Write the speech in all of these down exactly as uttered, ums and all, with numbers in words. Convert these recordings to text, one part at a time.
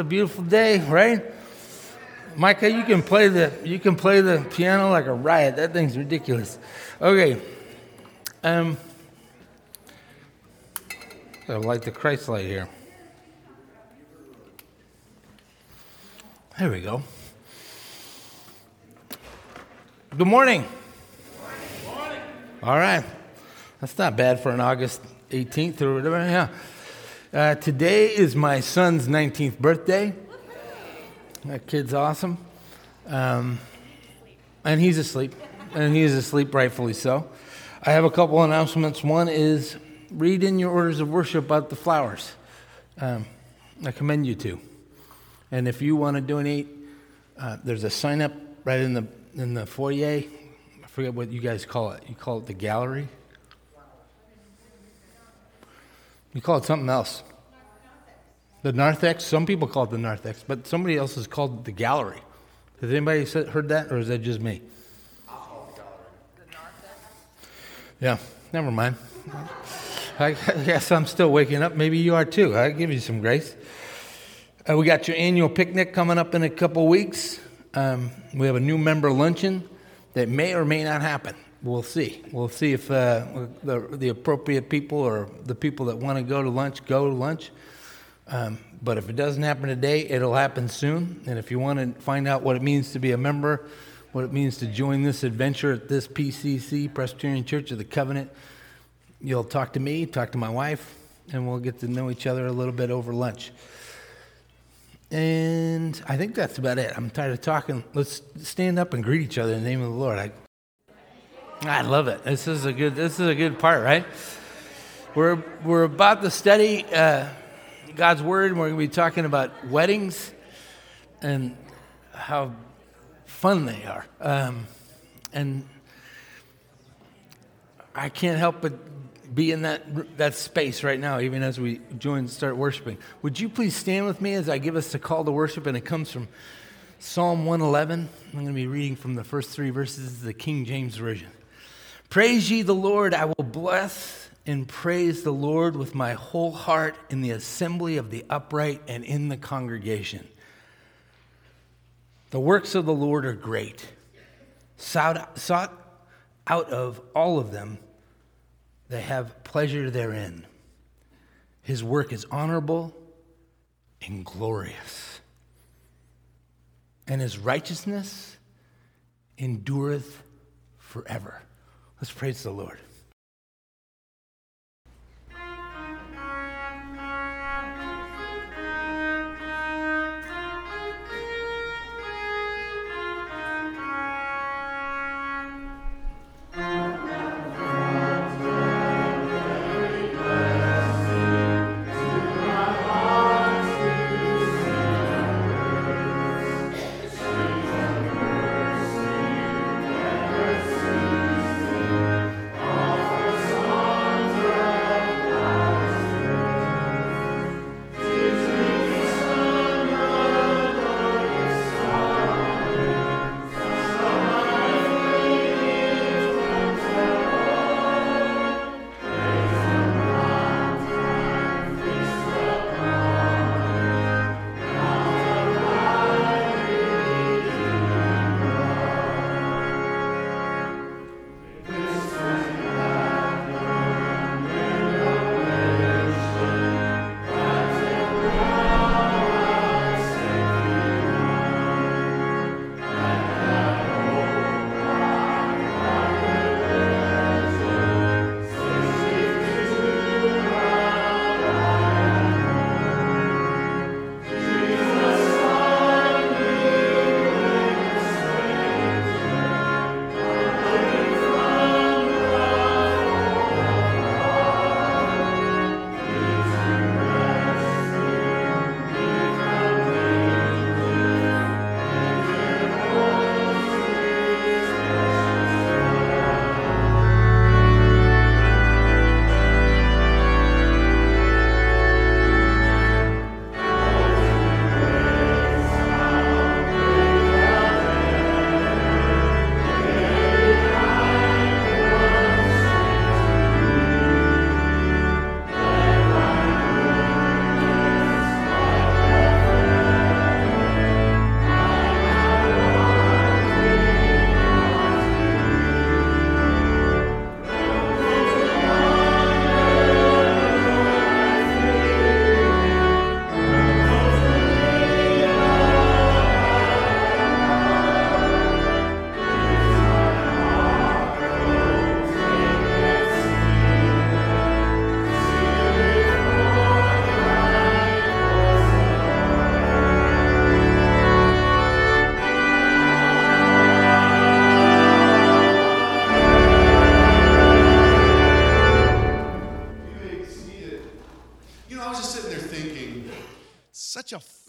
a beautiful day, right? Micah, you can play the you can play the piano like a riot. That thing's ridiculous. Okay. Um I light the Christ light here. There we go. Good morning. Good morning. All right. That's not bad for an August eighteenth or whatever. Yeah. Uh, today is my son's nineteenth birthday. That kid's awesome. Um, and he's asleep. And he's asleep, rightfully so. I have a couple announcements. One is read in your orders of worship about the flowers. Um, I commend you to. And if you want to donate, uh, there's a sign up right in the in the foyer. I forget what you guys call it. You call it the gallery? You call it something else. The narthex? Some people call it the narthex, but somebody else has called it the gallery. Has anybody said, heard that, or is that just me? I'll call it the gallery. The narthex? Yeah, never mind. I guess I'm still waking up. Maybe you are too. I'll give you some grace. Uh, we got your annual picnic coming up in a couple weeks. Um, we have a new member luncheon that may or may not happen. We'll see. We'll see if uh, the, the appropriate people or the people that want to go to lunch go to lunch. Um, but if it doesn't happen today, it'll happen soon. And if you want to find out what it means to be a member, what it means to join this adventure at this P C C, Presbyterian Church of the Covenant, you'll talk to me, talk to my wife, and we'll get to know each other a little bit over lunch. And I think that's about it. I'm tired of talking. Let's stand up and greet each other in the name of the Lord. I, I love it. This is a good. This is a good part, right? We're we're about to study uh, God's Word, and we're going to be talking about weddings and how fun they are. Um, and I can't help but be in that that space right now, even as we join, start worshiping. Would you please stand with me as I give us the call to worship? And it comes from Psalm one eleven. I'm going to be reading from the first three verses of the King James Version. Praise ye the Lord, I will bless and praise the Lord with my whole heart in the assembly of the upright and in the congregation. The works of the Lord are great. Sought, sought out of all of them, they have pleasure therein. His work is honorable and glorious, and his righteousness endureth forever. Let's praise the Lord. All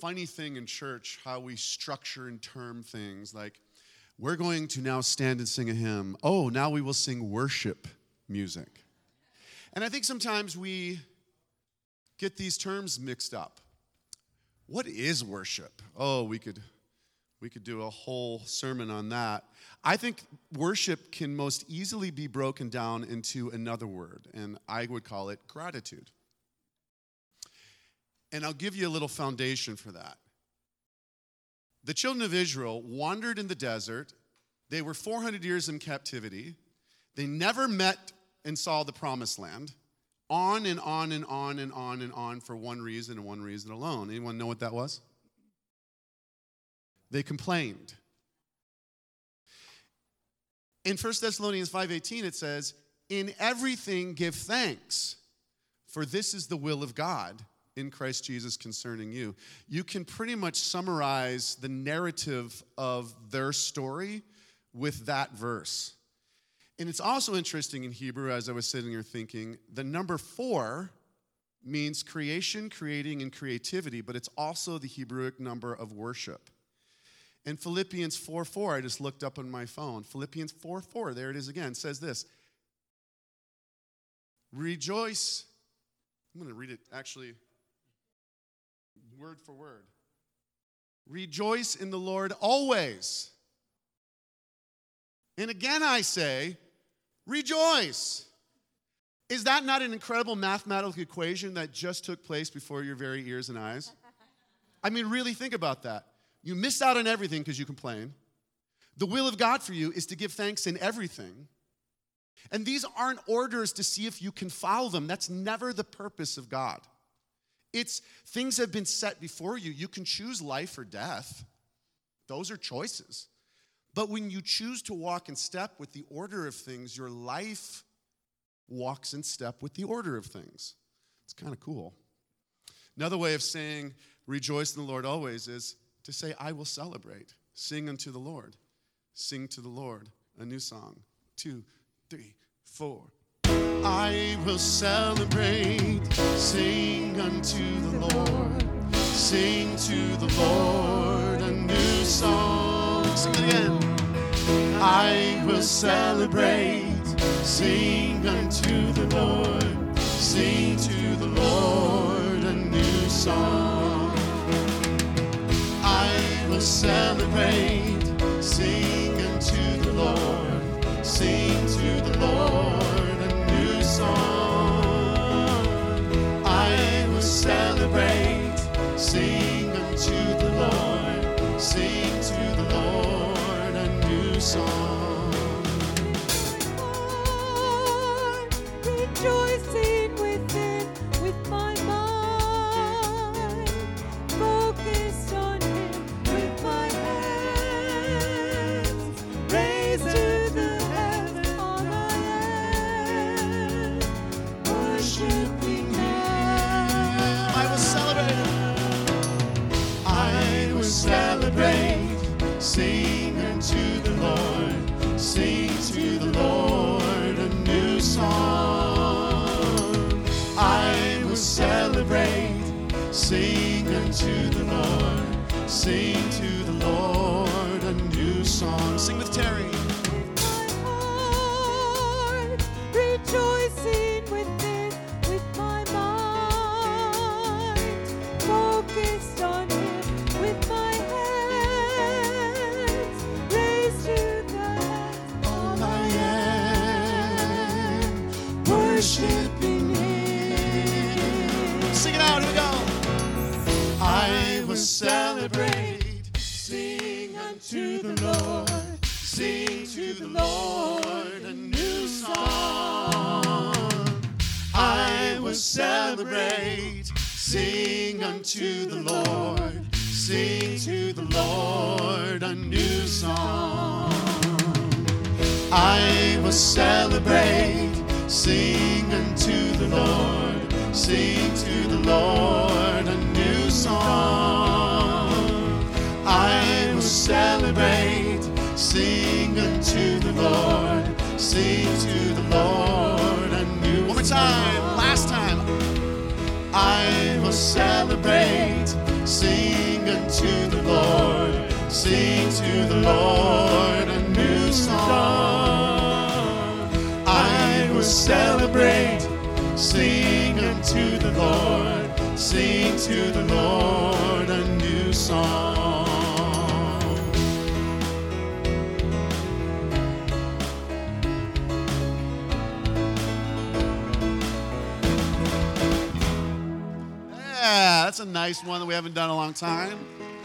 funny thing in church, how we structure and term things. Like, we're going to now stand and sing a hymn. Oh, now we will sing worship music. And I think sometimes we get these terms mixed up. What is worship? Oh, we could we could do a whole sermon on that. I think worship can most easily be broken down into another word, and I would call it gratitude. And I'll give you a little foundation for that. The children of Israel wandered in the desert. They were four hundred years in captivity. They never met and saw the promised land. On and on and on and on and on for one reason and one reason alone. Anyone know what that was? They complained. In First Thessalonians five eighteen, it says, "In everything give thanks, for this is the will of God in Christ Jesus concerning you." You can pretty much summarize the narrative of their story with that verse. And it's also interesting in Hebrew, as I was sitting here thinking, the number four means creation, creating, and creativity, but it's also the Hebrewic number of worship. In Philippians four four, I just looked up on my phone. Philippians four four, there it is again, says this. Rejoice. I'm going to read it actually word for word. Rejoice in the Lord always. And again I say, rejoice. Is that not an incredible mathematical equation that just took place before your very ears and eyes? I mean, really think about that. You missed out on everything because you complain. The will of God for you is to give thanks in everything. And these aren't orders to see if you can follow them. That's never the purpose of God. It's things have been set before you. You can choose life or death. Those are choices. But when you choose to walk in step with the order of things, your life walks in step with the order of things. It's kind of cool. Another way of saying rejoice in the Lord always is to say, I will celebrate. Sing unto the Lord. Sing to the Lord a new song. Two, three, four. I will celebrate. Sing unto the Lord. Sing to the Lord a new song. Sing it again. I will celebrate. Sing unto the Lord. Sing to the Lord a new song. I will celebrate. Sing unto the Lord. Sing to the Lord a new song. I will celebrate. Sing unto the Lord. Sing to the Lord a new song. Rejoicing within with my mind, focused on Him with my hands, raised to the heavens on I am, worshiping Him. I will celebrate. I will celebrate. Sing unto the Lord. Sing to the Lord a new song. I will celebrate. Sing unto the Lord. Sing to the Lord a new song. Sing with Terry. My heart rejoicing within with my mind, focused on Him with my hands, raised to the heavens all I am, worshiping Him. Sing it out, here we go. I will celebrate. Sing unto the Lord. Sing to the Lord a new song. I will celebrate. Sing unto the Lord. Sing to the Lord a new song. I will celebrate. Sing unto the Lord. Sing to the Lord a new song. I will celebrate. Sing unto the Lord. Sing to the Lord a new. One more time. Last time. I will celebrate. Sing to the Lord, sing to the Lord a new song. I will celebrate, sing unto the Lord, sing to the Lord a new song. Yeah, that's a nice one that we haven't done in a long time.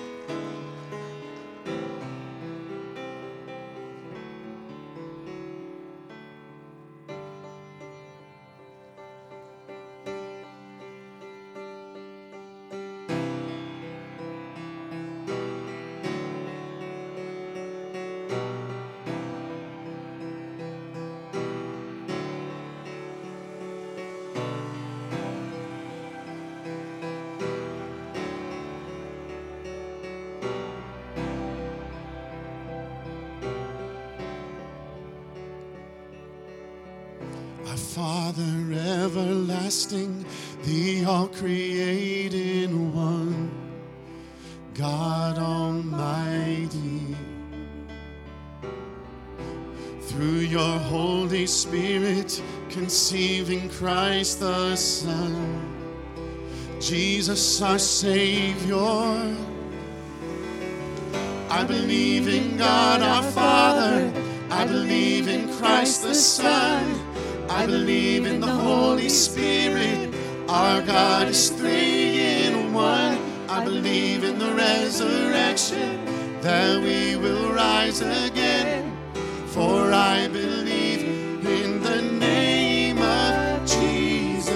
Our Father everlasting, the all-created one, God Almighty, through your Holy Spirit, conceiving Christ the Son, Jesus our Savior. I believe in God our Father, I believe in Christ the Son, I believe in the Holy Spirit, our God is three in one. I believe in the resurrection, that we will rise again, for I believe in the name of Jesus.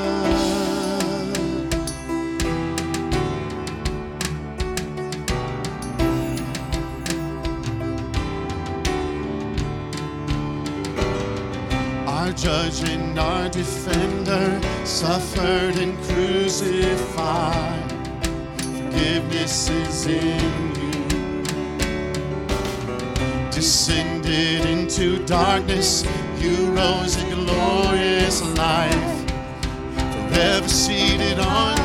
Our judge and our defender suffered and crucified. Forgiveness is in you. Descended into darkness, you rose in glorious life, forever seated on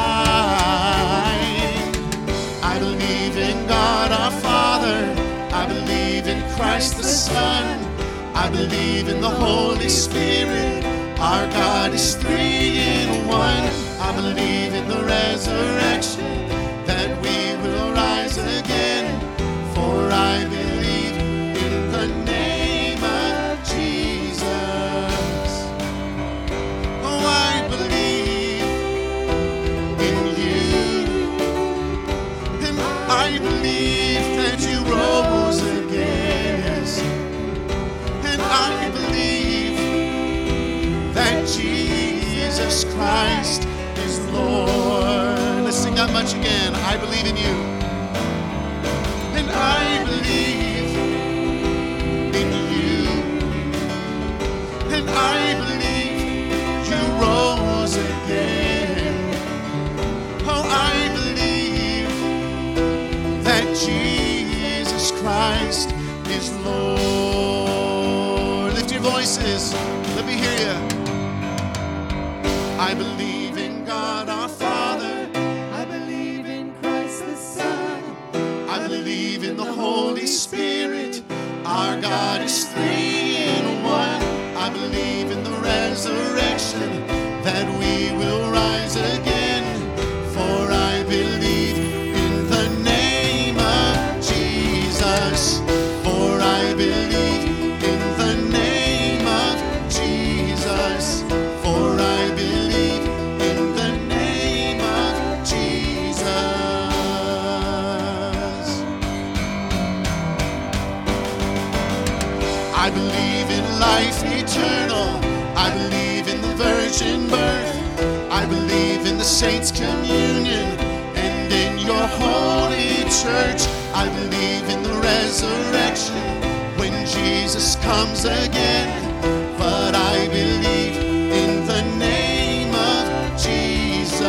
high. I believe in God our Father, I believe in Christ the Son, I believe in the Holy Spirit, our God is three in one. I believe in the resurrection, that we will rise again, for I believe in the name of Jesus. Oh, I believe in you, and I believe that you rose again, yes. And I believe that Jesus Christ is Lord. Let's sing that much again. I believe in you. And I believe in you. And I believe you rose again. Oh, I believe that Jesus Christ is Lord. Lift your voices. Let me hear you. I believe in God our Father, I believe in Christ the Son, I believe in the Holy Spirit, our God is three in one. I believe in the resurrection, that we will rise again, for I believe in the name of Jesus, for I believe in the name of Jesus, for I believe in the name of Jesus. I believe in life eternal, I believe in the virgin birth, I believe in the saints' communion, and in your holy church. I believe in the resurrection, when Jesus comes again, but I believe in the name of Jesus.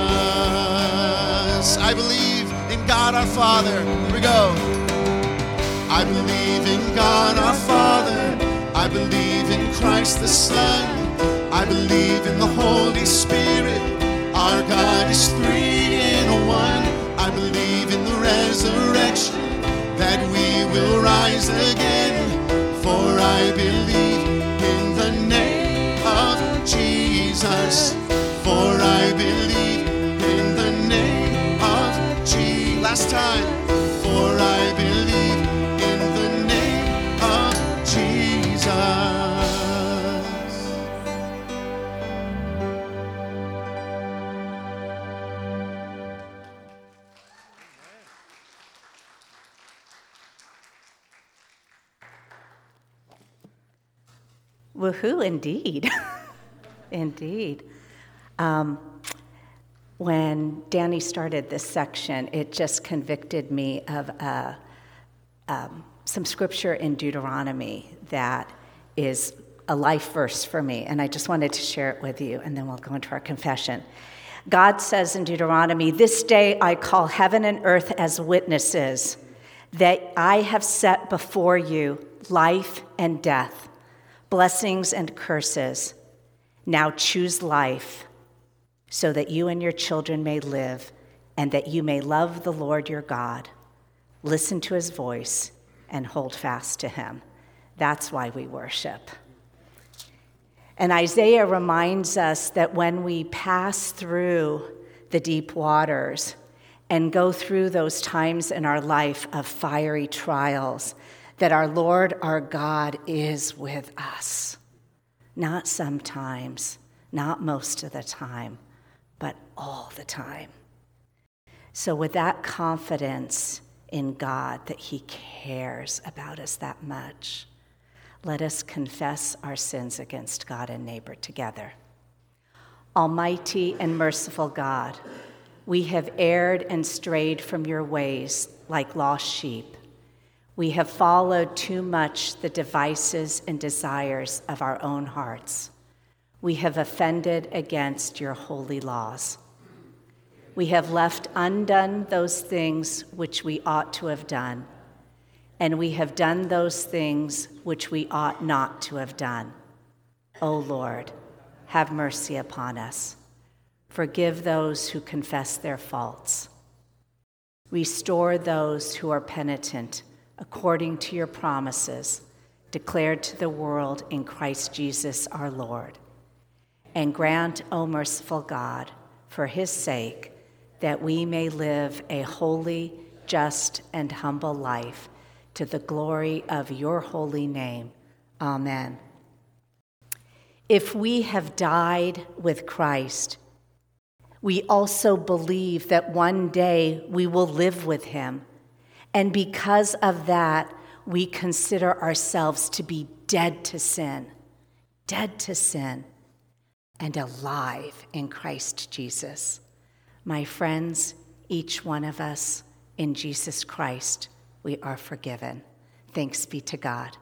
I believe in God our Father. Here we go. I believe in God our Father, I believe in Christ the Son, I believe in the Holy Spirit, our God is three in one. I believe in the resurrection, that we will rise again. For I believe in the name of Jesus. For I believe in the name of Jesus. Last time. For I believe in the name of Jesus. Woohoo, indeed. Indeed. Um, when Danny started this section, it just convicted me of uh, um, some scripture in Deuteronomy that is a life verse for me, and I just wanted to share it with you, and then we'll go into our confession. God says in Deuteronomy, "This day I call heaven and earth as witnesses that I have set before you life and death, blessings and curses. Now choose life, so that you and your children may live, and that you may love the Lord your God. Listen to his voice and hold fast to him." That's why we worship. And Isaiah reminds us that when we pass through the deep waters and go through those times in our life of fiery trials, that our Lord, our God, is with us. Not sometimes, not most of the time, but all the time. So with that confidence in God that he cares about us that much, let us confess our sins against God and neighbor together. Almighty and merciful God, we have erred and strayed from your ways like lost sheep. We have followed too much the devices and desires of our own hearts. We have offended against your holy laws. We have left undone those things which we ought to have done, and we have done those things which we ought not to have done. O Lord, have mercy upon us. Forgive those who confess their faults. Restore those who are penitent according to your promises, declared to the world in Christ Jesus our Lord. And grant, O merciful God, for his sake, that we may live a holy, just, and humble life to the glory of your holy name. Amen. If we have died with Christ, we also believe that one day we will live with him. And because of that, we consider ourselves to be dead to sin, dead to sin, and alive in Christ Jesus. My friends, each one of us in Jesus Christ, we are forgiven. Thanks be to God.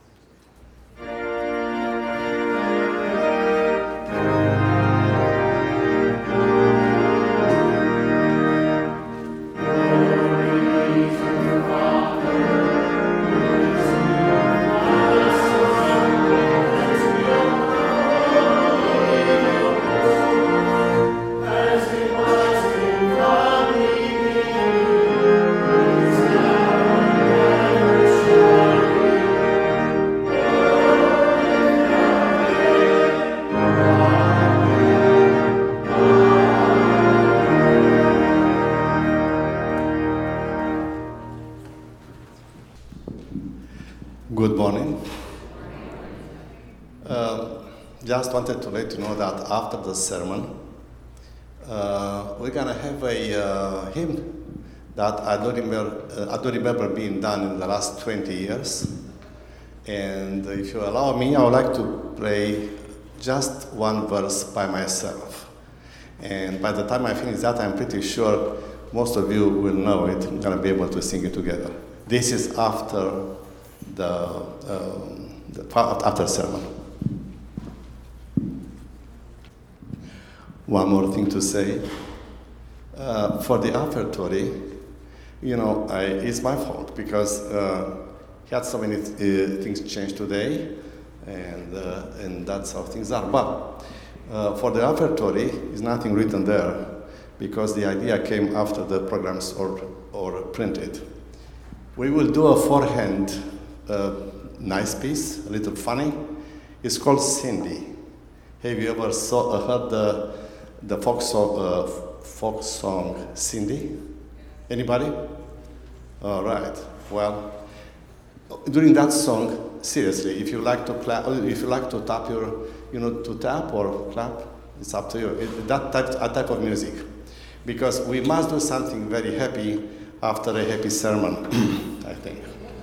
Good morning. Uh, just wanted to let you know that after the sermon, uh, we're gonna have a uh, hymn that I don't remember. Uh, I don't remember being done in the last twenty years. And if you allow me, I would like to play just one verse by myself. And by the time I finish that, I'm pretty sure most of you will know it. I'm gonna be able to sing it together. This is after the, um, the after sermon. One more thing to say. Uh, for the offertory, you know, I, it's my fault because uh, he had so many uh, things change today, and uh, and that's how things are. But uh, for the offertory, is nothing written there because the idea came after the programs or or printed. We will do a forehand uh, nice piece, a little funny. It's called Cindy. Have you ever saw, uh, heard the, the folk, so, uh, folk song Cindy? Anybody? All right. Well, during that song, seriously, if you like to clap, if you like to tap your, you know, to tap or clap, it's up to you. It, that type, a type of music, because we must do something very happy after a happy sermon, I think.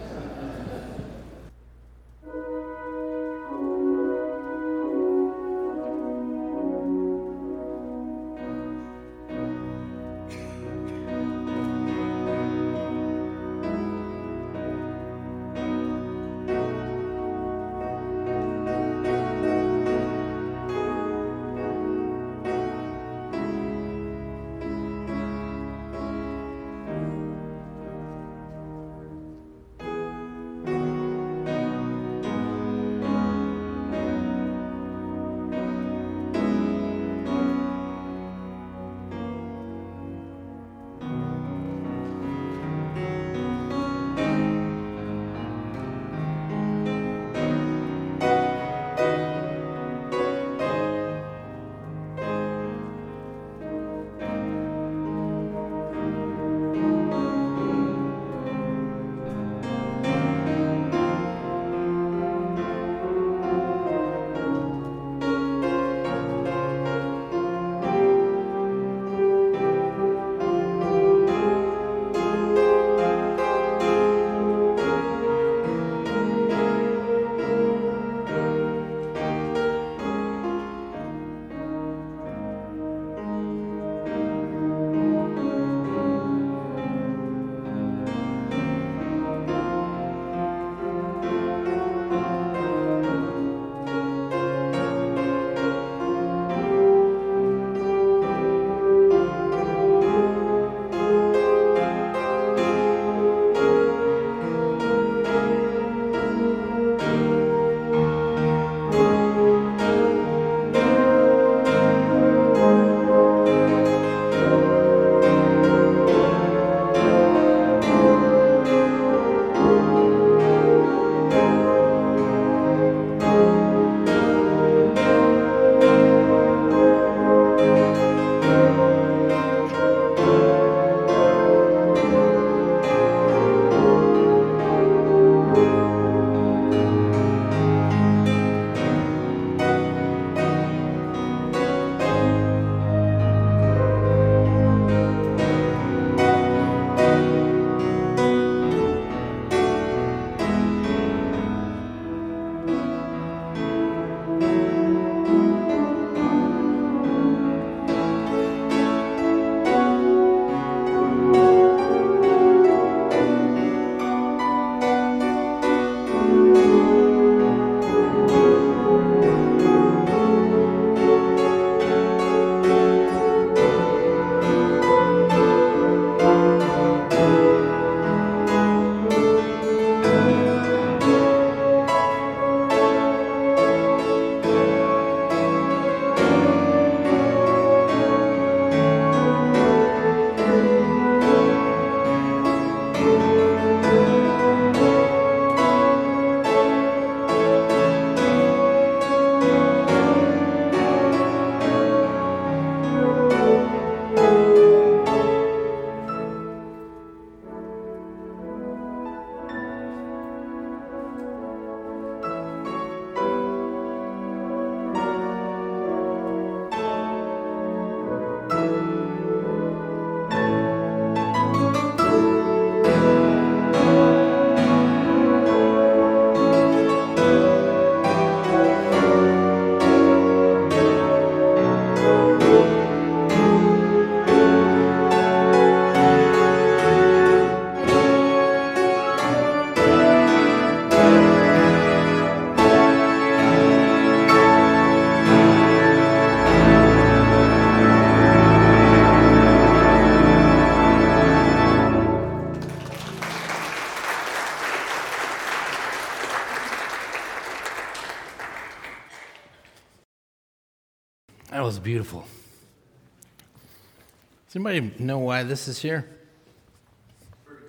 That was beautiful. Does anybody know why this is here? For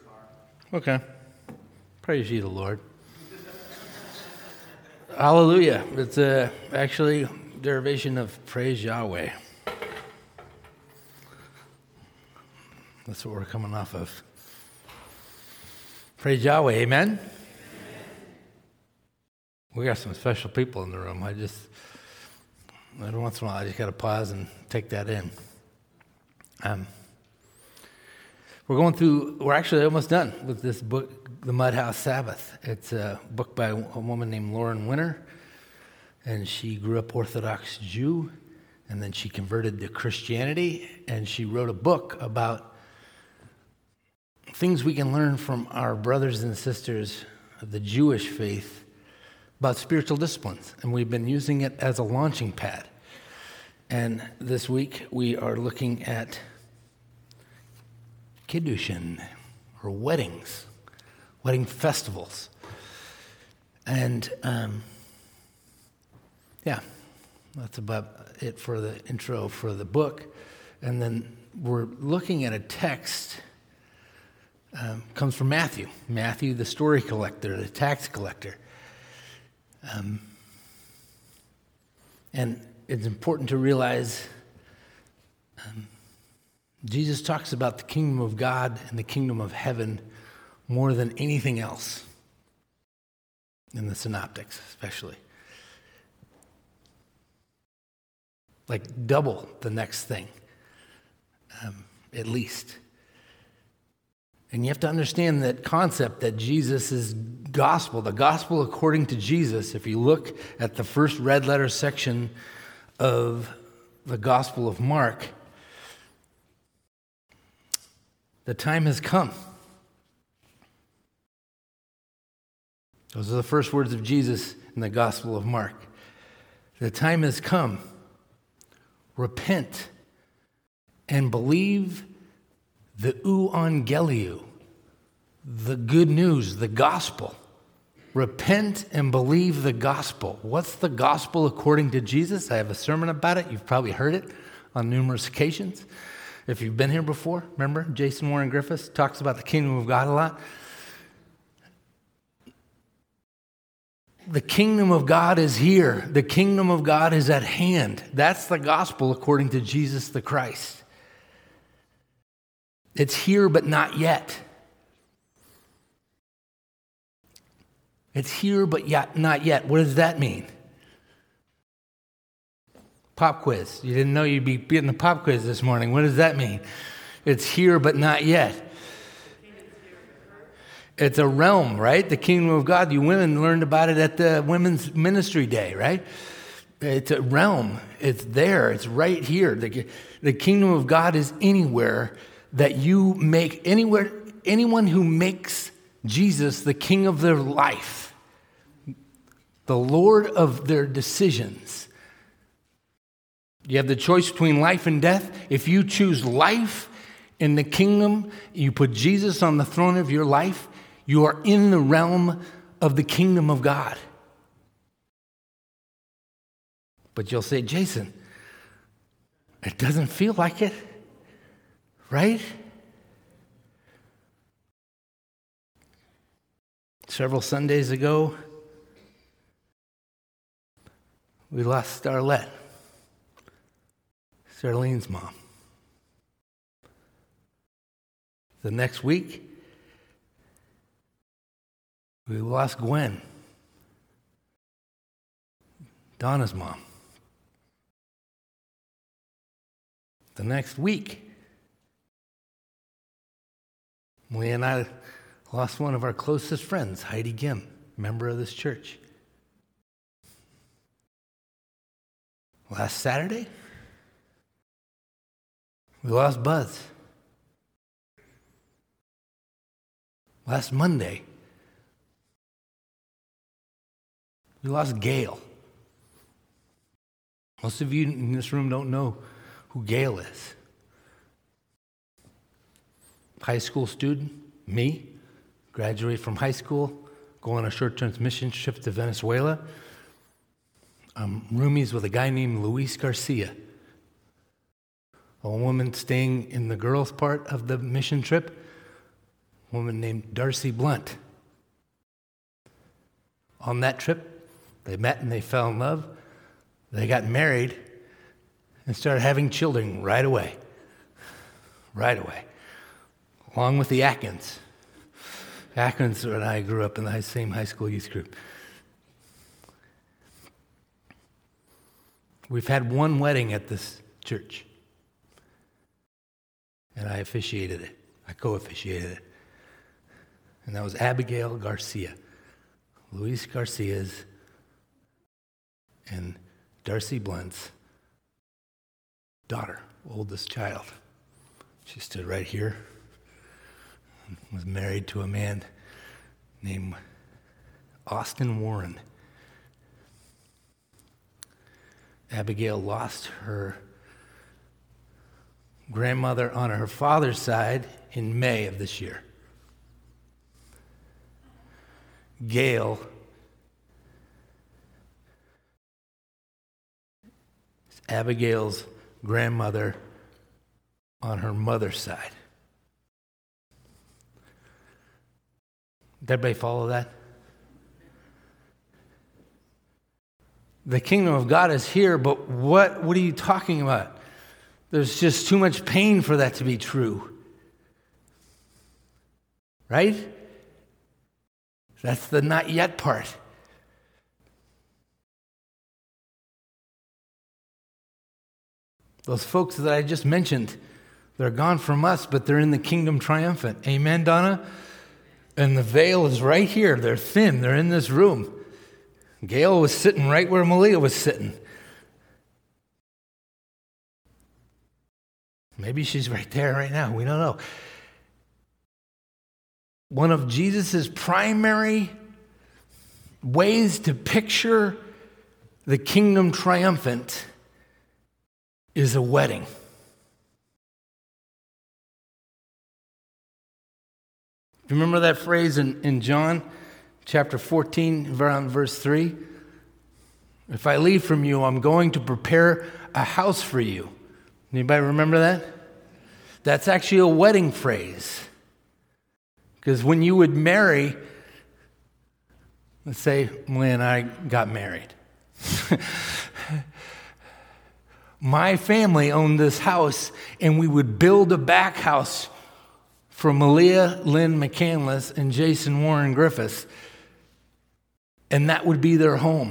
Okay. Praise ye the Lord. Hallelujah. It's uh, actually derivation of praise Yahweh. That's what we're coming off of. Praise Yahweh. Amen? Amen. We got some special people in the room. I just, every once in a while, I just got to pause and take that in. Um, we're going through, we're actually almost done with this book, The Mudhouse Sabbath. It's a book by a woman named Lauren Winner, and she grew up Orthodox Jew, and then she converted to Christianity, and she wrote a book about things we can learn from our brothers and sisters of the Jewish faith about spiritual disciplines, and we've been using it as a launching pad. And this week we are looking at Kiddushin, or weddings, wedding festivals. And um, yeah, that's about it for the intro for the book. And then we're looking at a text, um, comes from Matthew. Matthew, the story collector, the tax collector. Um, and it's important to realize um, Jesus talks about the kingdom of God and the kingdom of heaven more than anything else in the synoptics, especially. Like double the next thing, um, at least. And you have to understand that concept that Jesus is gospel, the gospel according to Jesus. If you look at the first red letter section of the Gospel of Mark, the time has come. Those are the first words of Jesus in the Gospel of Mark. The time has come. Repent and believe the euangelion, the good news, the gospel. Repent and believe the gospel. What's the gospel according to Jesus? I have a sermon about it. You've probably heard it on numerous occasions. If you've been here before, remember Jason Warren Griffiths talks about the kingdom of God a lot. The kingdom of God is here. The kingdom of God is at hand. That's the gospel according to Jesus the Christ. It's here, but not yet. It's here, but yet not yet. What does that mean? Pop quiz. You didn't know you'd be getting a pop quiz this morning. What does that mean? It's here, but not yet. It's a realm, right? The kingdom of God. You women learned about it at the Women's Ministry Day, right? It's a realm. It's there. It's right here. The, the kingdom of God is anywhere that you make, anywhere, anyone who makes Jesus the king of their life, the Lord of their decisions. You have the choice between life and death. If you choose life in the kingdom, you put Jesus on the throne of your life, you are in the realm of the kingdom of God. But you'll say, Jason, it doesn't feel like it, right? Several Sundays ago, we lost Starlette, Starlene's mom. The next week, we lost Gwen, Donna's mom. The next week, Lee and I lost one of our closest friends, Heidi Gim, member of this church. Last Saturday, we lost Buzz. Last Monday, we lost Gail. Most of you in this room don't know who Gail is. High school student, me, graduate from high school, go on a short-term mission trip to Venezuela. I'm roomies with a guy named Luis Garcia, a woman staying in the girls' part of the mission trip a woman named Darcy Blunt. On that trip, they met and they fell in love. They got married and started having children right away. Right away. Along with the Atkins. Atkins and I grew up in the same high school youth group. We've had one wedding at this church. And I officiated it. I co-officiated it. And that was Abigail Garcia. Luis Garcia's and Darcy Blunt's daughter, oldest child. She stood right here, was married to a man named Austin Warren. Abigail lost her grandmother on her father's side in May of this year. Gail is Abigail's grandmother on her mother's side. Did everybody follow that? The kingdom of God is here, but what, what are you talking about? There's just too much pain for that to be true. Right? That's the not yet part. Those folks that I just mentioned, they're gone from us, but they're in the kingdom triumphant. Amen, Donna? And the veil is right here. They're thin. They're in this room. Gail was sitting right where Malia was sitting. Maybe she's right there right now. We don't know. One of Jesus' primary ways to picture the kingdom triumphant is a wedding. Remember that phrase in, in John chapter fourteen, around verse three? If I leave from you, I'm going to prepare a house for you. Anybody remember that? That's actually a wedding phrase. Because when you would marry, let's say Malia and I got married. My family owned this house, and we would build a back house for Malia Lynn McCandless and Jason Warren Griffiths, and that would be their home.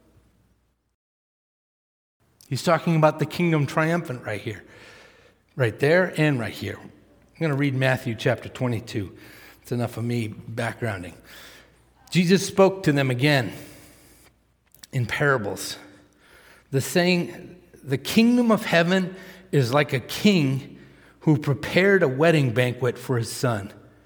He's talking about the kingdom triumphant right here, right there and right here. I'm going to read Matthew chapter twenty-two. It's enough of me backgrounding. Jesus spoke to them again in parables. The saying, the kingdom of heaven is like a king who prepared a wedding banquet for his son.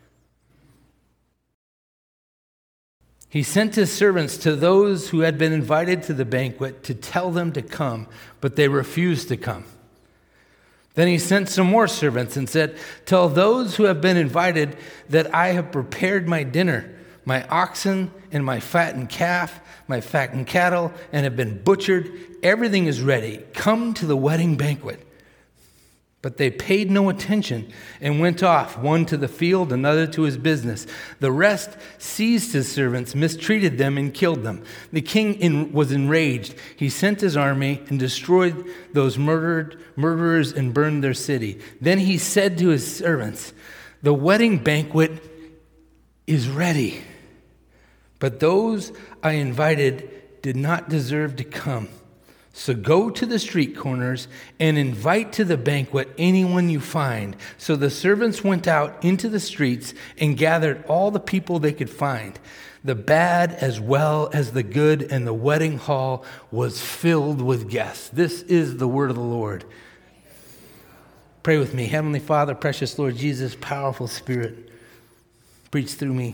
He sent his servants to those who had been invited to the banquet to tell them to come, but they refused to come. Then he sent some more servants and said, tell those who have been invited that I have prepared my dinner, my oxen and my fattened calf, my fattened cattle, and have been butchered. Everything is ready. Come to the wedding banquet. But they paid no attention and went off, one to the field, another to his business. The rest seized his servants, mistreated them, and killed them. The king in, was enraged. He sent his army and destroyed those murdered murderers and burned their city. Then he said to his servants, the wedding banquet is ready, but those I invited did not deserve to come. So go to the street corners and invite to the banquet anyone you find. So the servants went out into the streets and gathered all the people they could find, the bad as well as the good, and the wedding hall was filled with guests. This is the word of the Lord. Pray with me. Heavenly Father, precious Lord Jesus, powerful Spirit, preach through me.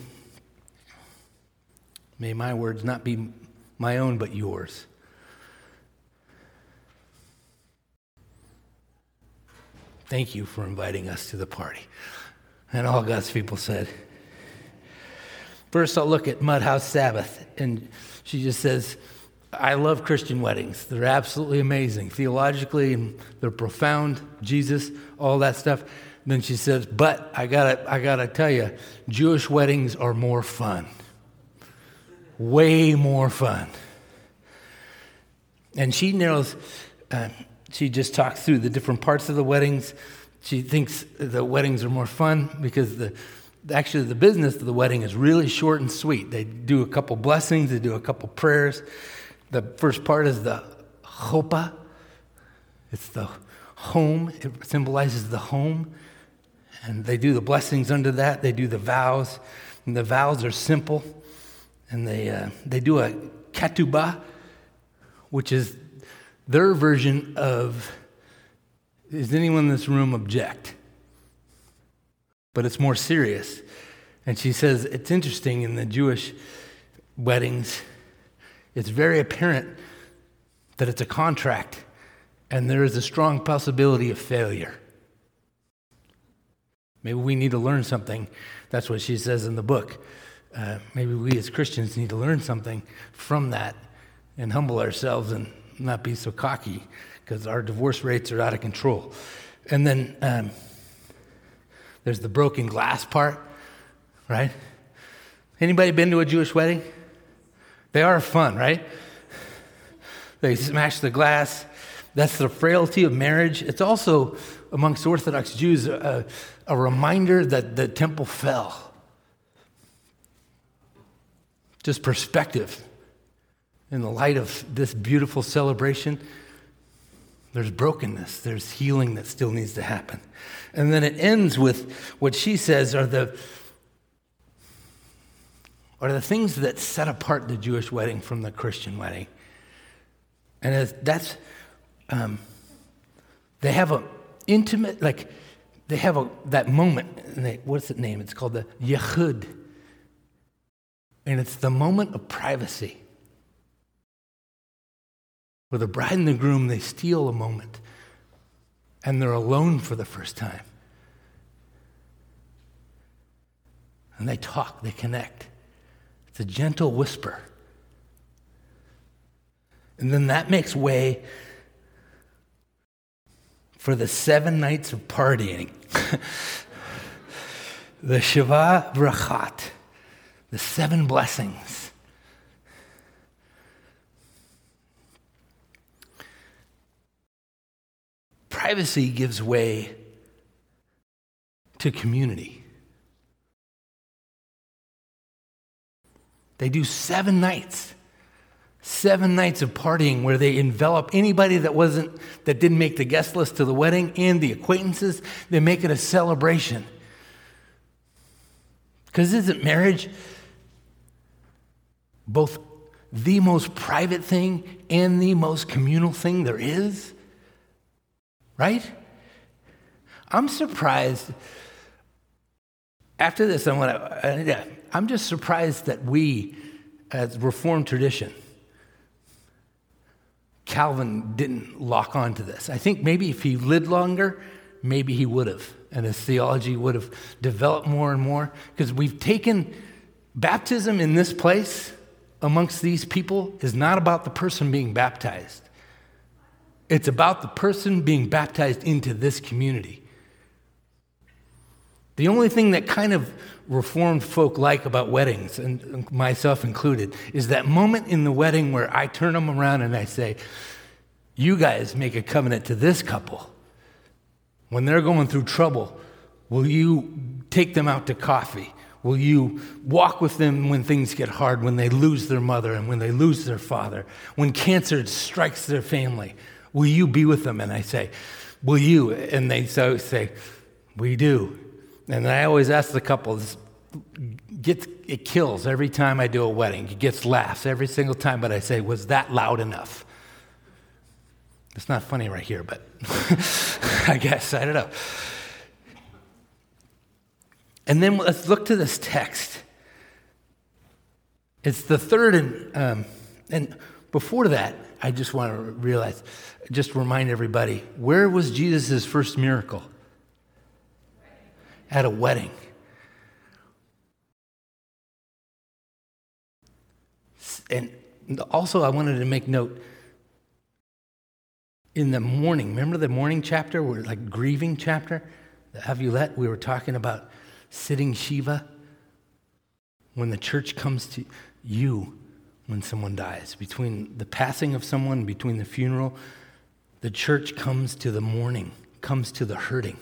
May my words not be my own but yours. Thank you for inviting us to the party. And all God's people said. First, I'll look at Mudhouse Sabbath. And she just says, I love Christian weddings. They're absolutely amazing. Theologically, and they're profound. Jesus, all that stuff. Then she says, but I gotta, I gotta tell you, Jewish weddings are more fun. Way more fun. And she knows, uh, she just talks through the different parts of the weddings. She thinks the weddings are more fun because the actually the business of the wedding is really short and sweet. They do a couple blessings, they do a couple prayers. The first part is the chuppah. It's the home. It symbolizes the home. And they do the blessings under that. They do the vows. And the vows are simple. And they uh, they do a ketubah, which is their version of, does anyone in this room object? But it's more serious. And she says, it's interesting in the Jewish weddings, it's very apparent that it's a contract and there is a strong possibility of failure. Maybe we need to learn something. That's what she says in the book. Uh, maybe we as Christians need to learn something from that and humble ourselves and not be so cocky because our divorce rates are out of control. And then um, there's the broken glass part, right? Anybody been to a Jewish wedding? They are fun, right? They smash the glass. That's the frailty of marriage. It's also, amongst Orthodox Jews, a, a reminder that the temple fell. Just perspective. In the light of this beautiful celebration, there's brokenness, there's healing that still needs to happen. And then it ends with what she says are the are the things that set apart the Jewish wedding from the Christian wedding. And as that's, um, they have a intimate, like, they have a that moment, and they, what's the name? It's called the Yechud. And it's the moment of privacy. Where the bride and the groom, they steal a moment. And they're alone for the first time. And they talk, they connect. It's a gentle whisper. And then that makes way for the seven nights of partying. The Shiva Brachat, the seven blessings. Privacy gives way to community. They do seven nights, seven nights of partying where they envelop anybody that wasn't, that didn't make the guest list to the wedding and the acquaintances. They make it a celebration. Because isn't marriage both the most private thing and the most communal thing there is? Right? I'm surprised. After this, I'm gonna. I'm just surprised that we, as Reformed tradition, Calvin didn't lock on to this. I think maybe if he lived longer, maybe he would have, and his theology would have developed more and more. Because we've taken baptism in this place amongst these people is not about the person being baptized. It's about the person being baptized into this community. The only thing that kind of Reformed folk like about weddings, and myself included, is that moment in the wedding where I turn them around and I say, you guys make a covenant to this couple. When they're going through trouble, will you take them out to coffee? Will you walk with them when things get hard, when they lose their mother and when they lose their father, when cancer strikes their family? Will you be with them? And I say, will you? And they so say, we do. And I always ask the couples, gets, it kills every time I do a wedding. It gets laughs every single time, but I say, was that loud enough? It's not funny right here, but I guess, I don't know. And then let's look to this text. It's the third, and, um, and before that, I just want to realize, just remind everybody, where was Jesus' first miracle? At a wedding. And also I wanted to make note, in the morning, remember the morning chapter, where like grieving chapter? Aviolette, we were talking about sitting Shiva. When the church comes to you when someone dies, between the passing of someone, between the funeral, the church comes to the mourning, comes to the hurting.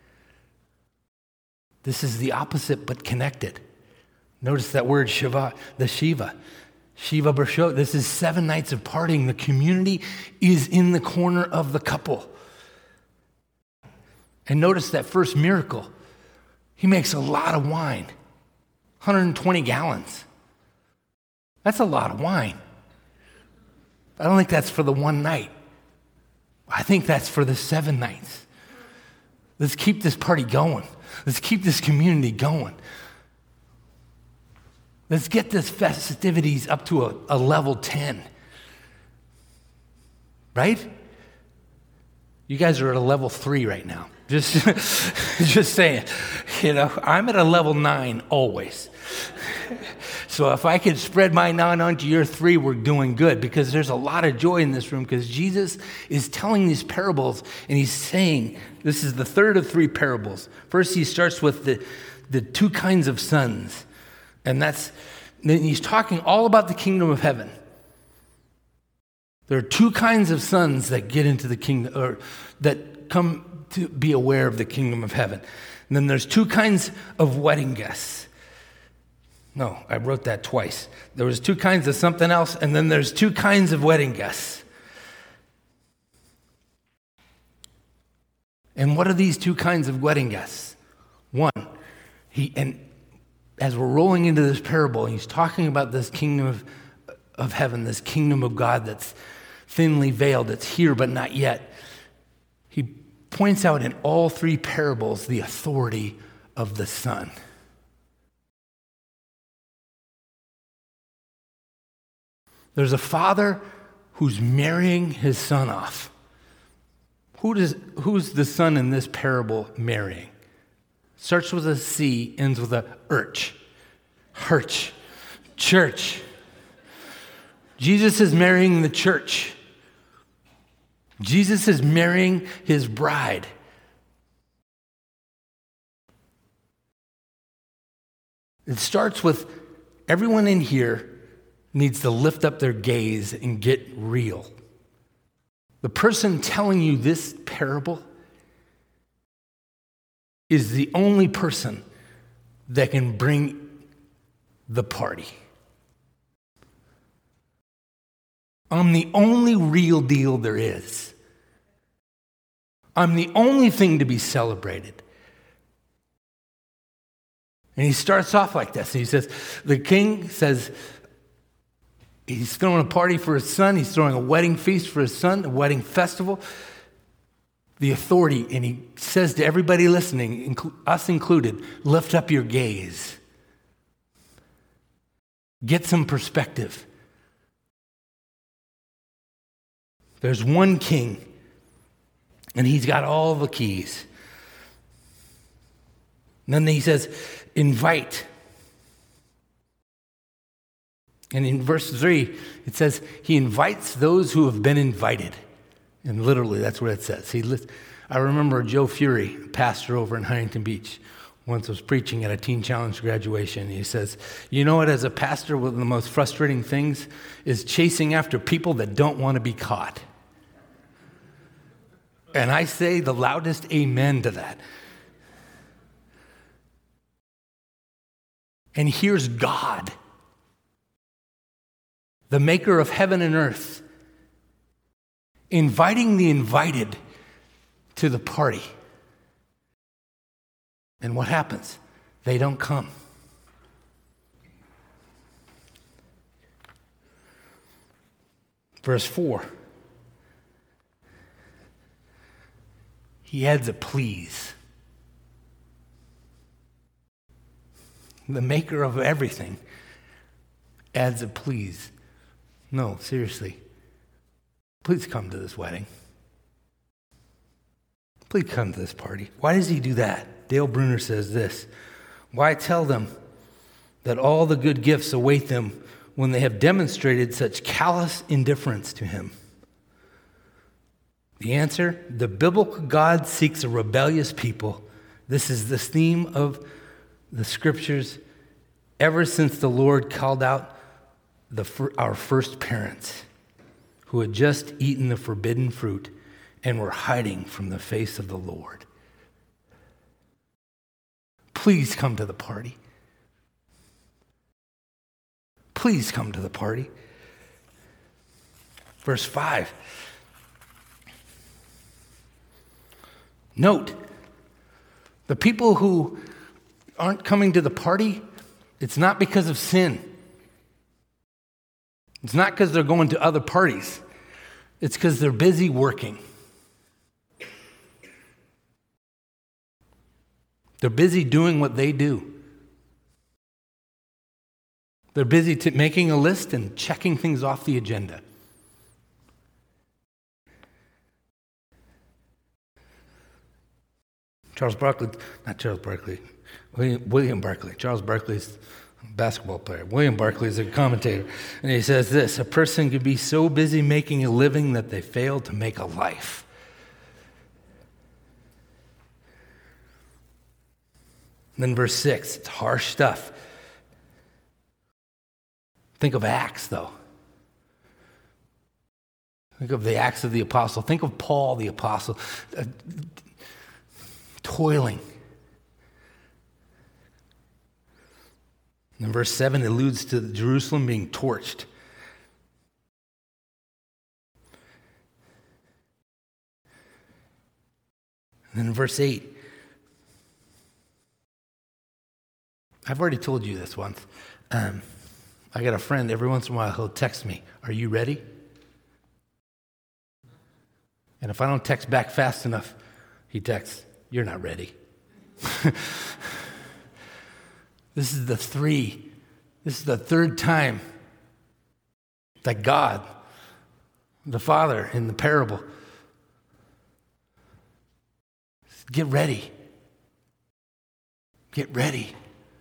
This is the opposite but connected. Notice that word Shiva, the Shiva. Shiva Barsho, this is seven nights of partying. The community is in the corner of the couple. And notice that first miracle. He makes a lot of wine, one hundred twenty gallons. That's a lot of wine. I don't think that's for the one night. I think that's for the seven nights. Let's keep this party going. Let's keep this community going. Let's get this festivities up to a, a level ten. Right? You guys are at a level three right now. Just, just saying. You know, I'm at a level nine always. So if I could spread my nine onto your three, we're doing good, because there's a lot of joy in this room, because Jesus is telling these parables, and he's saying, this is the third of three parables. First, he starts with the, the two kinds of sons. And that's, then he's talking all about the kingdom of heaven. There are two kinds of sons that get into the kingdom, or that come to be aware of the kingdom of heaven. And then there's two kinds of wedding guests. No, I wrote that twice. There was two kinds of something else, and then there's two kinds of wedding guests. And what are these two kinds of wedding guests? One, he and as we're rolling into this parable, he's talking about this kingdom of, of heaven, this kingdom of God that's thinly veiled, that's here but not yet. He points out in all three parables the authority of the Son. There's a father who's marrying his son off. Who does, who's the son in this parable marrying? Starts with a C, ends with a urch. Hirch. Church. Jesus is marrying the church. Jesus is marrying his bride. It starts with everyone in here needs to lift up their gaze and get real. The person telling you this parable is the only person that can bring the party. I'm the only real deal there is. I'm the only thing to be celebrated. And he starts off like this. He says, the king says, he's throwing a party for his son. He's throwing a wedding feast for his son, a wedding festival. The authority, and he says to everybody listening, inclu- us included, lift up your gaze. Get some perspective. There's one king, and he's got all the keys. And then he says, invite. And in verse three, it says, he invites those who have been invited. And literally, that's what it says. He list, I remember Joe Fury, pastor over in Huntington Beach, once was preaching at a Teen Challenge graduation. He says, you know what, as a pastor, one of the most frustrating things is chasing after people that don't want to be caught. And I say the loudest amen to that. And here's God, the maker of heaven and earth, inviting the invited to the party. And what happens? They don't come. Verse four. He adds a please. The maker of everything adds a please. No, seriously. Please come to this wedding. Please come to this party. Why does he do that? Dale Bruner says this. Why tell them that all the good gifts await them when they have demonstrated such callous indifference to him? The answer, the biblical God seeks a rebellious people This is the theme of the scriptures ever since the Lord called out the, our first parents who had just eaten the forbidden fruit and were hiding from the face of the Lord. Please come to the party. Please come to the party. Verse five. Note, the people who aren't coming to the party, it's not because of sin. It's not because they're going to other parties. It's because they're busy working. They're busy doing what they do. They're busy t- making a list and checking things off the agenda. Charles Barkley, not Charles Barkley, William, William Barkley. Charles Barkley's a basketball player. William Barkley is a commentator. And he says this: a person can be so busy making a living that they fail to make a life. And then verse six, it's harsh stuff. Think of Acts, though. Think of the Acts of the Apostle. Think of Paul the Apostle, uh, toiling. And verse seven alludes to Jerusalem being torched. And then in verse eight, I've already told you this once. Um, I got a friend, every once in a while he'll text me, "Are you ready?" And if I don't text back fast enough, he texts, "You're not ready." This is the three. This is the third time that God, the Father in the parable, says, get ready. Get ready.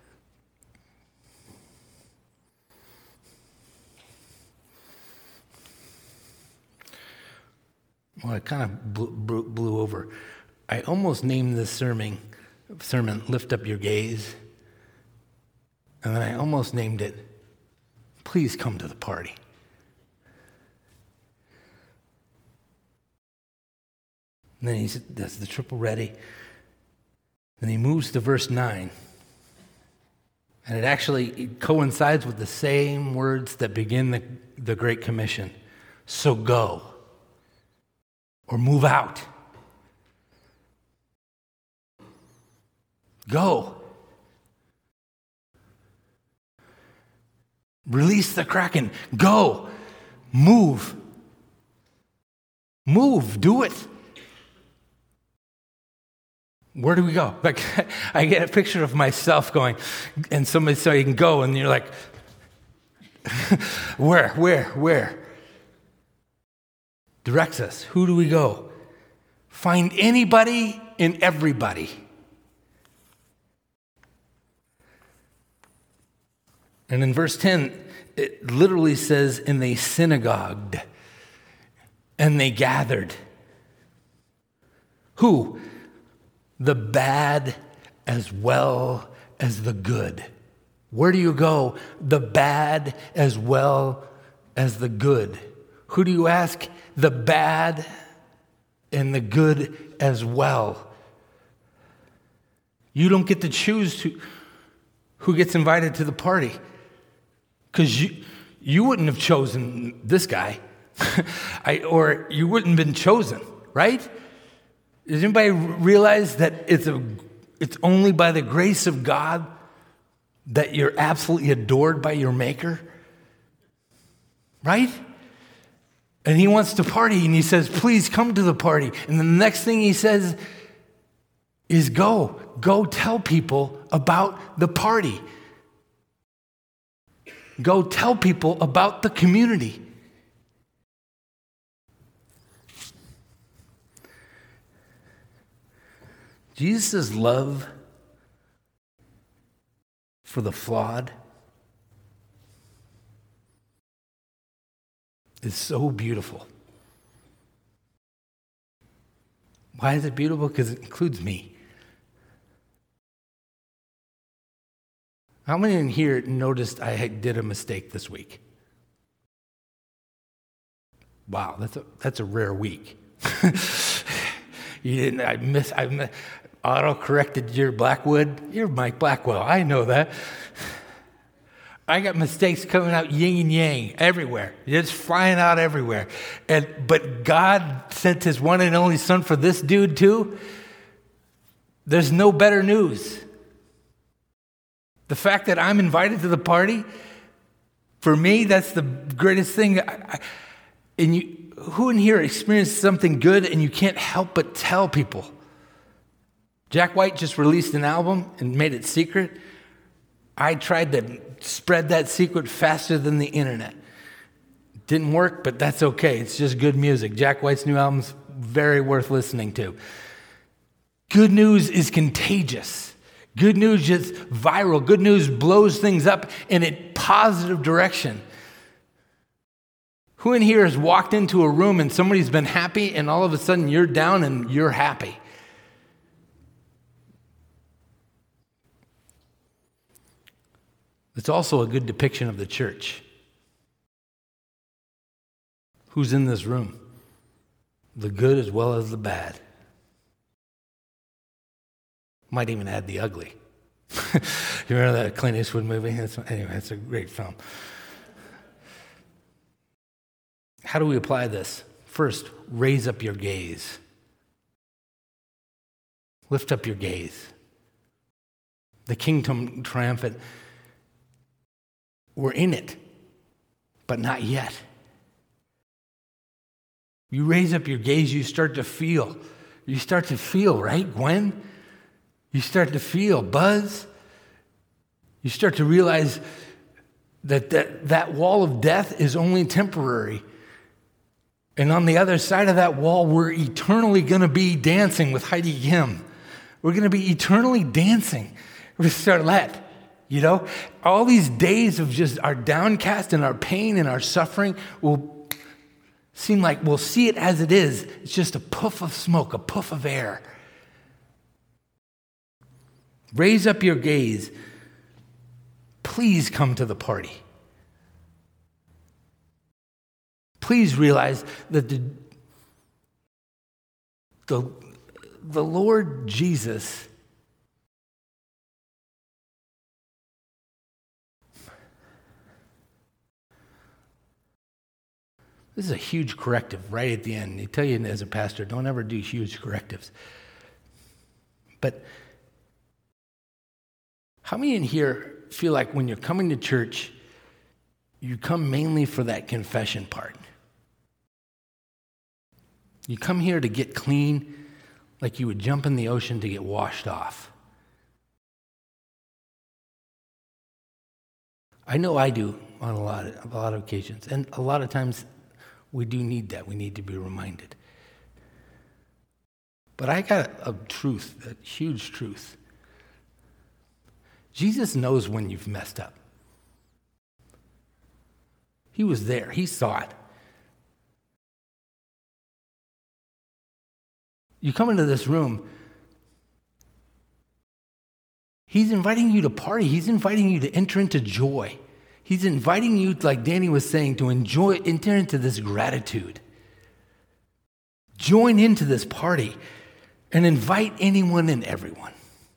Well, I kind of blew, blew over. I almost named this sermon, sermon, Lift Up Your Gaze. And then I almost named it, Please Come to the Party. And then he does the triple ready. Then he moves to verse nine. And it actually it coincides with the same words that begin the, the Great Commission. So go. Or move out. Go. Release the Kraken. Go. Move. Move. Do it. Where do we go? Like, I get a picture of myself going, and somebody said you can go, and you're like, where, where, where? Directs us. Who do we go? Find anybody and everybody. And in verse ten, it literally says, and they synagogued, and they gathered. Who? The bad as well as the good. Where do you go? The bad as well as the good. Who do you ask? The bad and the good as well. You don't get to choose who, who gets invited to the party. Because you, you wouldn't have chosen this guy. I, or you wouldn't have been chosen, right? Does anybody realize that it's, a, it's only by the grace of God that you're absolutely adored by your Maker? Right? And he wants to party, and he says, please come to the party. And the next thing he says is go. Go tell people about the party. Go tell people about the community. Jesus' love for the flawed is so beautiful. Why is it beautiful? Because it includes me. How many in here noticed I had- did a mistake this week? Wow, that's a, that's a rare week. You didn't, I miss, I miss, auto-corrected your Blackwood. You're Mike Blackwell, I know that. I got mistakes coming out yin and yang everywhere. It's flying out everywhere. And but God sent his one and only son for this dude too. There's no better news. The fact that I'm invited to the party, for me, that's the greatest thing. I, I, and you, who in here experienced something good and you can't help but tell people? Jack White just released an album and made it secret. I tried to spread that secret faster than the internet. Didn't work, but that's okay. It's just good music. Jack White's new album's very worth listening to. Good news is contagious. Good news is viral. Good news blows things up in a positive direction. Who in here has walked into a room and somebody's been happy and all of a sudden you're down and you're happy? It's also a good depiction of the church. Who's in this room? The good as well as the bad. Might even add the ugly. You remember that Clint Eastwood movie? That's, anyway, it's a great film. How do we apply this? First, raise up your gaze. Lift up your gaze. The kingdom triumphant. We're in it, but not yet. You raise up your gaze, you start to feel. You start to feel, right, Gwen? You start to feel, Buzz. You start to realize that that, that wall of death is only temporary. And on the other side of that wall, we're eternally going to be dancing with Heidi Kim. We're going to be eternally dancing with Starlette. You know, all these days of just our downcast and our pain and our suffering will seem like we'll see it as it is. It's just a puff of smoke, a puff of air. Raise up your gaze. Please come to the party. Please realize that the, the, the Lord Jesus This is a huge corrective right at the end. They tell you as a pastor, don't ever do huge correctives. But how many in here feel like when you're coming to church, you come mainly for that confession part? You come here to get clean like you would jump in the ocean to get washed off. I know I do on a lot of, a lot of occasions. And a lot of times we do need that. We need to be reminded. But I got a, a truth, a huge truth. Jesus knows when you've messed up. He was there. He saw it. You come into this room, he's inviting you to party. He's inviting you to enter into joy. He's inviting you, like Danny was saying, to enjoy, enter into this gratitude. Join into this party and invite anyone and everyone.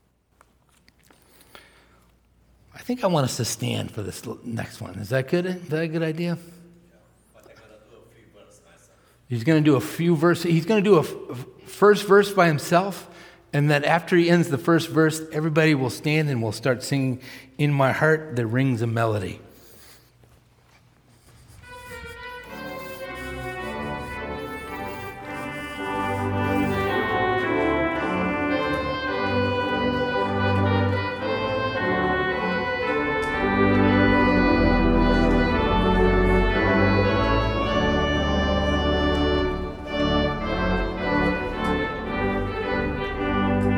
I think I want us to stand for this next one. Is that good? Is that a good idea? He's going to do a few verses. He's going to do a f- first verse by himself, and then after he ends the first verse, everybody will stand and we'll start singing, "In My Heart There Rings a Melody."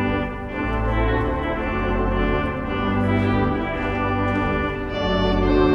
Thank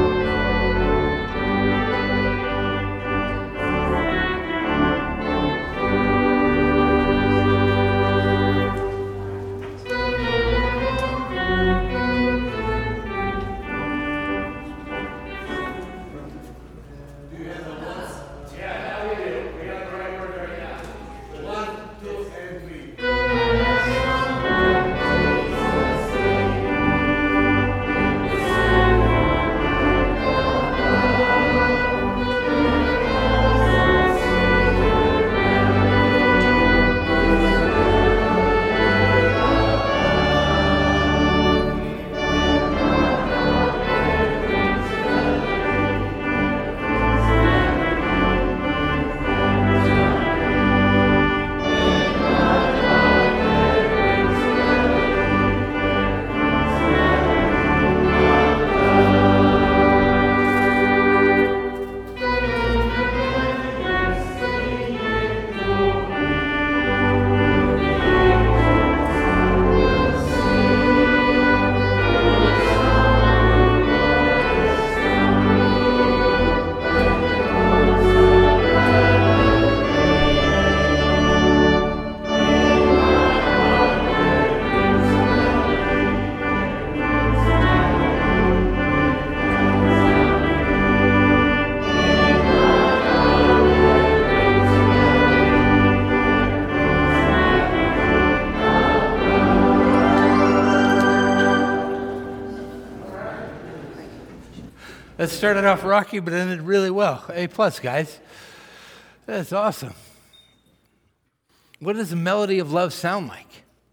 That started off rocky, but ended really well. A plus, guys. That's awesome. What does the melody of love sound like?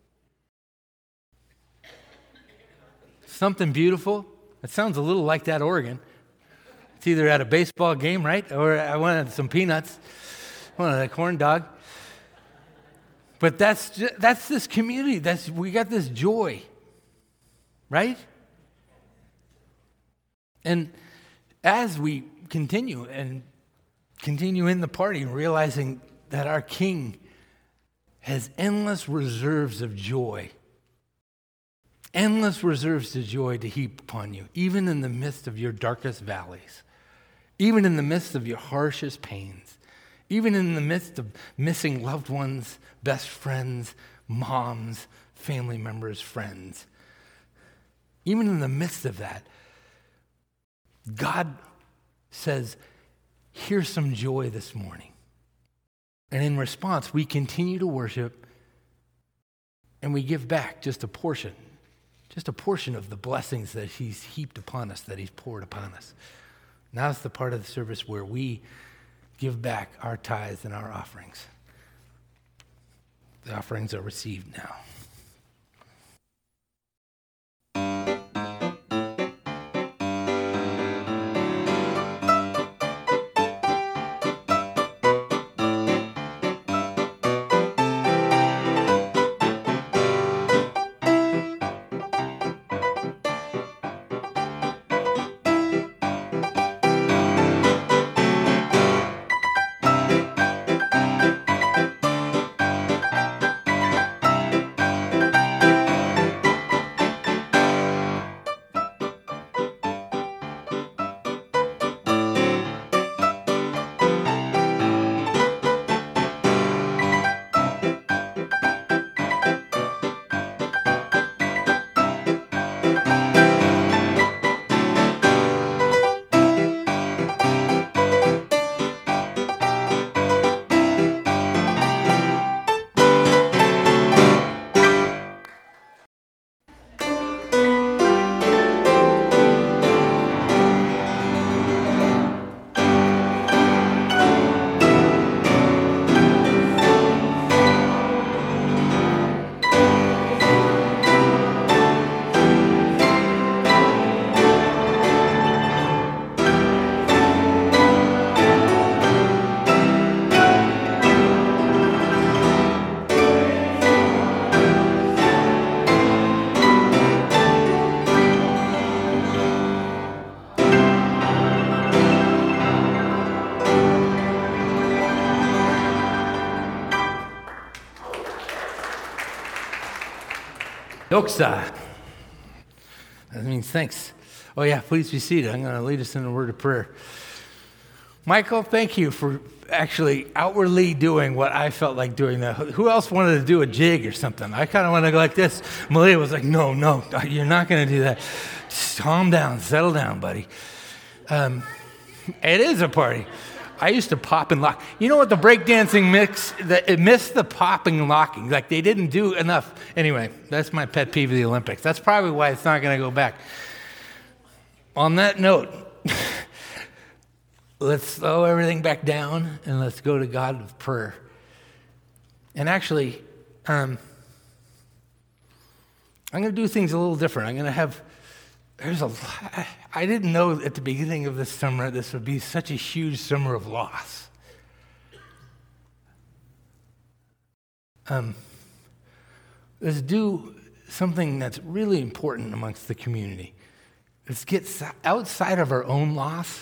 Something beautiful. It sounds a little like that organ. It's either at a baseball game, right? Or I wanted some peanuts. I wanted a corn dog. But that's just, that's this community. That's we got this joy, right? And as we continue and continue in the party, realizing that our King has endless reserves of joy, endless reserves of joy to heap upon you, even in the midst of your darkest valleys, even in the midst of your harshest pains, even in the midst of missing loved ones, best friends, moms, family members, friends. Even in the midst of that, God says, here's some joy this morning. And in response, we continue to worship and we give back just a portion, just a portion of the blessings that he's heaped upon us, that he's poured upon us. Now's the part of the service where we give back our tithes and our offerings. The offerings are received now. Doxa. That means thanks. Oh yeah, please be seated. I'm going to lead us in a word of prayer. Michael, thank you for actually outwardly doing what I felt like doing. That. Who else wanted to do a jig or something? I kind of want to go like this. Malia was like, no, no, you're not going to do that. Just calm down, settle down, buddy. Um, it is a party. I used to pop and lock. You know what the breakdancing mix, the, it missed the popping and locking. Like they didn't do enough. Anyway, that's my pet peeve of the Olympics. That's probably why it's not going to go back. On that note, let's slow everything back down and let's go to God with prayer. And actually, um, I'm going to do things a little different. I'm going to have, there's a lot, I didn't know at the beginning of this summer this would be such a huge summer of loss. Um, let's do something that's really important amongst the community. Let's get outside of our own loss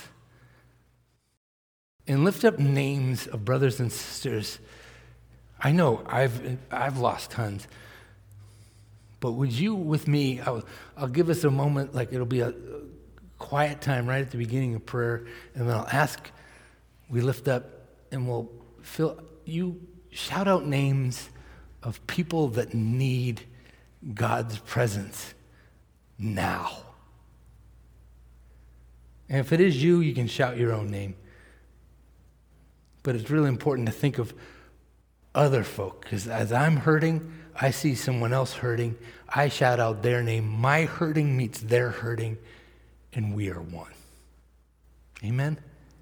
and lift up names of brothers and sisters. I know I've I've lost tons, but would you with me? I'll, I'll give us a moment, like it'll be a quiet time right at the beginning of prayer, and then I'll ask. We lift up, and we'll fill. You shout out names of people that need God's presence now. And if it is you, you can shout your own name. But it's really important to think of other folk, because as I'm hurting, I see someone else hurting. I shout out their name. My hurting meets their hurting, and we are one. Amen?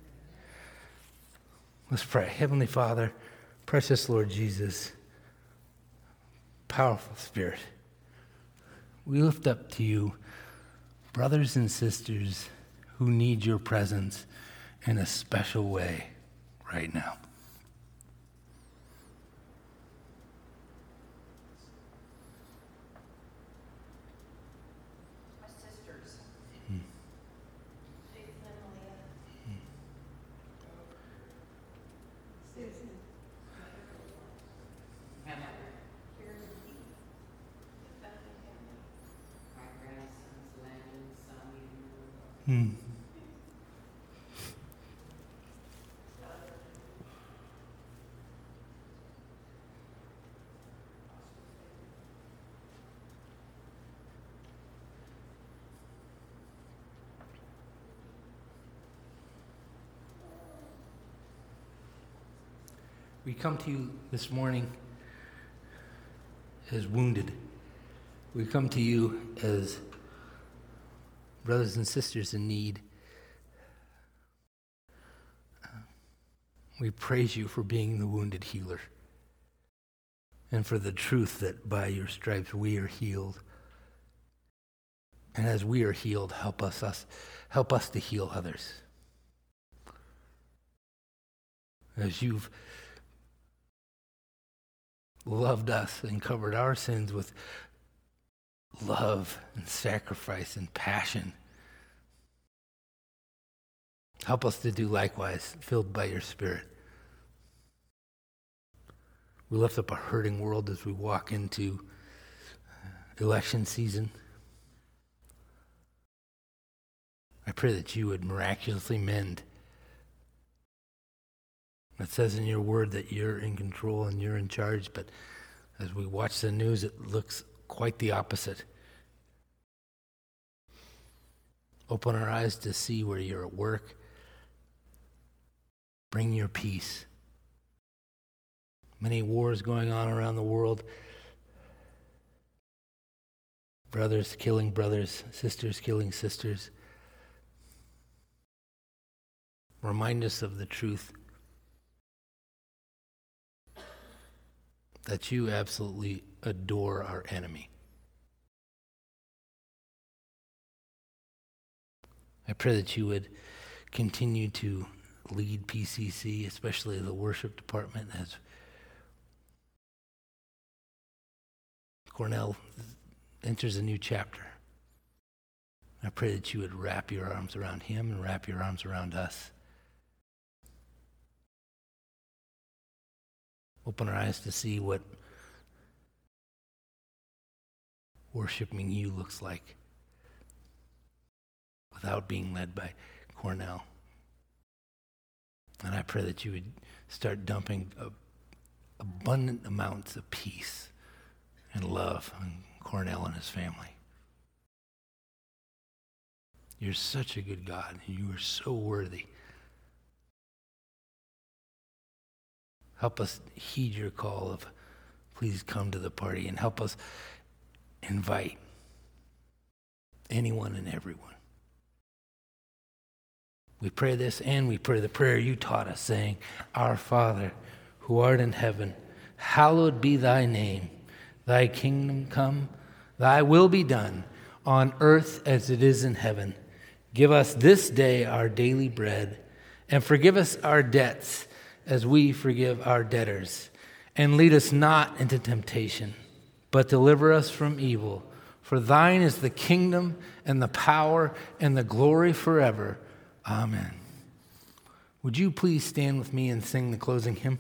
Let's pray. Heavenly Father, precious Lord Jesus, powerful Spirit, we lift up to you brothers and sisters who need your presence in a special way right now. My sisters. Hmm. Faith and Malia. Susan. Hannah. Karen and Keith. The family family. My grandsons, Landon, Sonny, Hmm. We come to you this morning as wounded. We come to you as brothers and sisters in need. We praise you for being the wounded healer and for the truth that by your stripes we are healed. And as we are healed, help us, us help us to heal others. As you've loved us and covered our sins with love and sacrifice and passion, help us to do likewise, filled by your Spirit. We lift up a hurting world as we walk into election season. I pray that you would miraculously mend. It says in your word that you're in control and you're in charge, but as we watch the news, it looks quite the opposite. Open our eyes to see where you're at work. Bring your peace. Many wars going on around the world. Brothers killing brothers, sisters killing sisters. Remind us of the truth that you absolutely adore our enemy. I pray that you would continue to lead P C C, especially the worship department, as Cornell enters a new chapter. I pray that you would wrap your arms around him and wrap your arms around us. Open our eyes to see what worshiping you looks like without being led by Cornell. And I pray that you would start dumping a, abundant amounts of peace and love on Cornell and his family. You're such a good God. You are so worthy. Help us heed your call of please come to the party, and help us invite anyone and everyone. We pray this, and we pray the prayer you taught us, saying, Our Father, who art in heaven, hallowed be thy name. Thy kingdom come, thy will be done, on earth as it is in heaven. Give us this day our daily bread, and forgive us our debts as we forgive our debtors. And lead us not into temptation, but deliver us from evil. For thine is the kingdom and the power and the glory forever. Amen. Would you please stand with me and sing the closing hymn?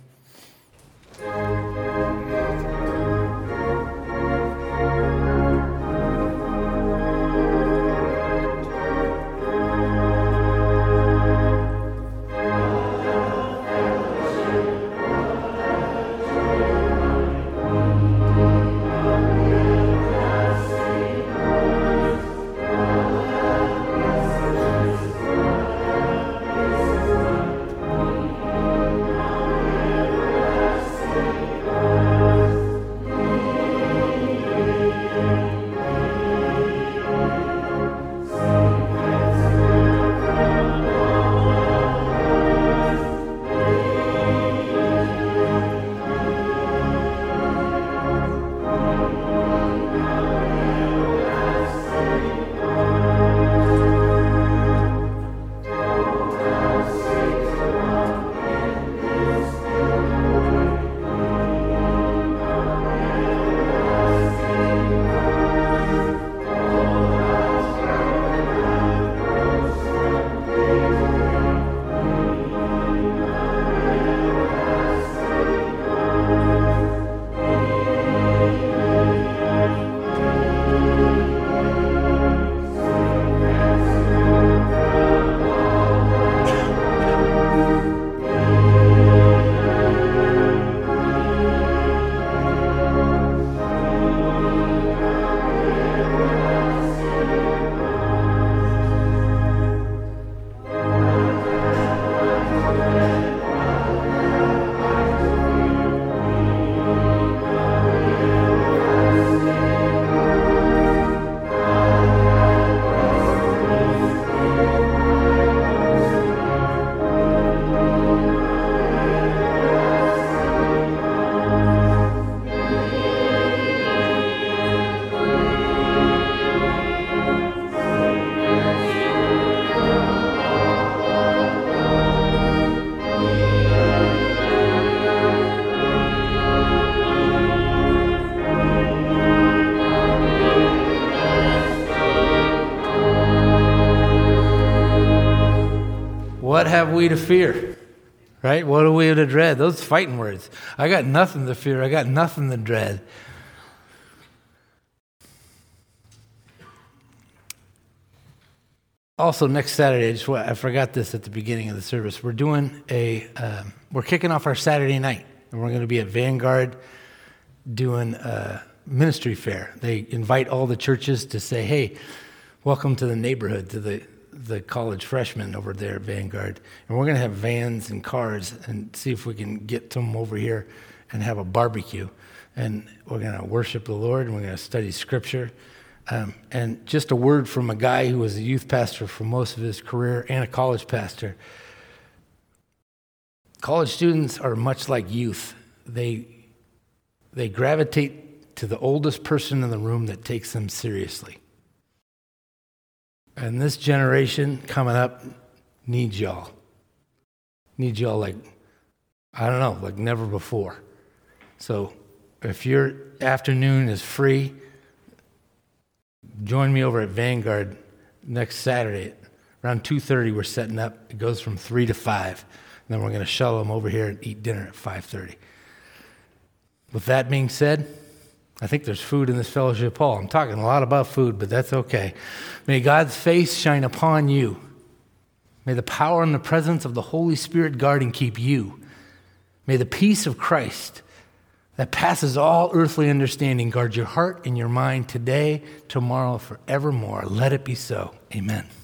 Amen. What have we to fear? Right? What are we to dread? Those fighting words. I got nothing to fear. I got nothing to dread. Also, next Saturday, I just I forgot this at the beginning of the service. We're doing a um, we're kicking off our Saturday night, and we're going to be at Vanguard doing a ministry fair. They invite all the churches to say, "Hey, welcome to the neighborhood, to the the college freshmen over there at Vanguard." And we're going to have vans and cars and see if we can get them over here and have a barbecue. And we're going to worship the Lord, and we're going to study Scripture. Um, and just a word from a guy who was a youth pastor for most of his career and a college pastor. College students are much like youth. They, they gravitate to the oldest person in the room that takes them seriously. And this generation coming up needs y'all. Needs y'all like, I don't know, like never before. So if your afternoon is free, join me over at Vanguard next Saturday. Around two thirty, we're setting up. It goes from three to five. And then we're going to shuttle them over here and eat dinner at five thirty. With that being said, I think there's food in this fellowship hall. I'm talking a lot about food, but that's okay. May God's face shine upon you. May the power and the presence of the Holy Spirit guard and keep you. May the peace of Christ that passes all earthly understanding guard your heart and your mind today, tomorrow, forevermore. Let it be so. Amen.